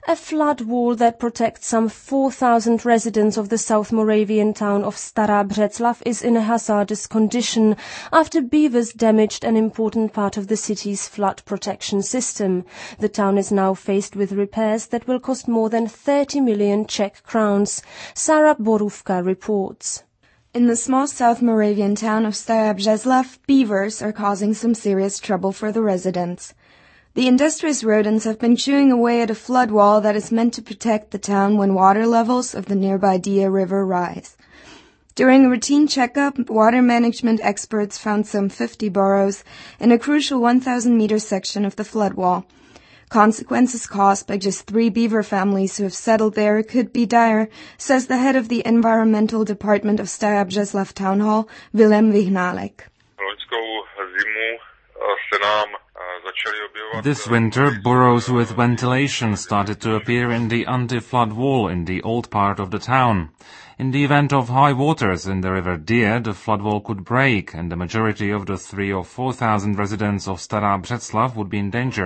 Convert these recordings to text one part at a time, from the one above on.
A flood wall that protects some 4,000 residents of the South Moravian town of Stará Břeclav is in a hazardous condition after beavers damaged an important part of the city's flood protection system. The town is now faced with repairs that will cost more than 30 million Czech crowns. Sarah Borůvka reports. In the small South Moravian town of Stará Břeclav, beavers are causing some serious trouble for the residents. The industrious rodents have been chewing away at a flood wall that is meant to protect the town when water levels of the nearby Dia River rise. During a routine checkup, water management experts found some 50 burrows in a crucial 1,000-meter section of the flood wall. Consequences caused by just 3 beaver families who have settled there could be dire, says the head of the environmental department of Stará Břeclav Town Hall, Vilém Vyhnálek. This winter, burrows with ventilation started to appear in the anti-flood wall in the old part of the town. In the event of high waters in the river Dia, the flood wall could break, and the majority of the 3,000 or 4,000 residents of Stará Břeclav would be in danger.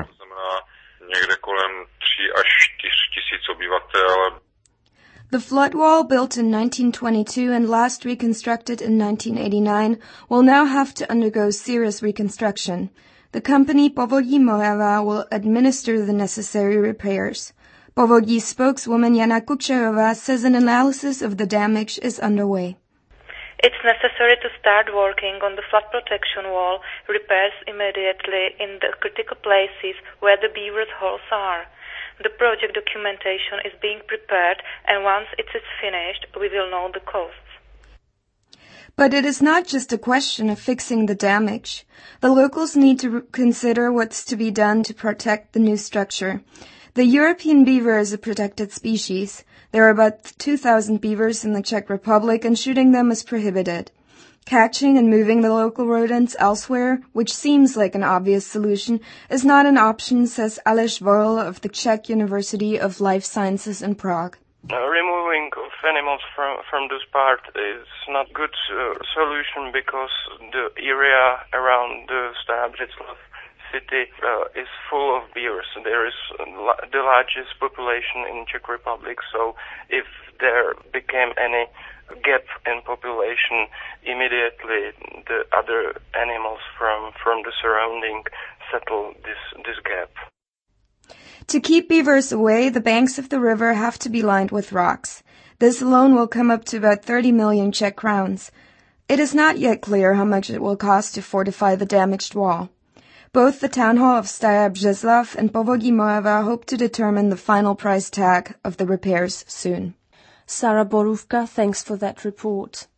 The flood wall, built in 1922 and last reconstructed in 1989, will now have to undergo serious reconstruction. The company Povodí Morava will administer the necessary repairs. Povodí spokeswoman Jana Kučerová says an analysis of the damage is underway. It's necessary to start working on the flood protection wall repairs immediately in the critical places where the beavers' holes are. The project documentation is being prepared, and once it is finished, we will know the costs. But it is not just a question of fixing the damage. The locals need to consider what's to be done to protect the new structure. The European beaver is a protected species. There are about 2,000 beavers in the Czech Republic, and shooting them is prohibited. Catching and moving the local rodents elsewhere, which seems like an obvious solution, is not an option, says Aleš Vorl of the Czech University of Life Sciences in Prague. Removing of animals from this part is not good solution because the area around the Stará Břeclav city is full of beavers. There is the largest population in Czech Republic, so if there became any gap in population, immediately the other animals from the surrounding settle this gap. To keep beavers away, the banks of the river have to be lined with rocks. This alone will come up to about 30 million Czech crowns. It is not yet clear how much it will cost to fortify the damaged wall. Both the town hall of Stará Břeclav and Povodí Morava hope to determine the final price tag of the repairs soon. Sarah Borůvka, thanks for that report.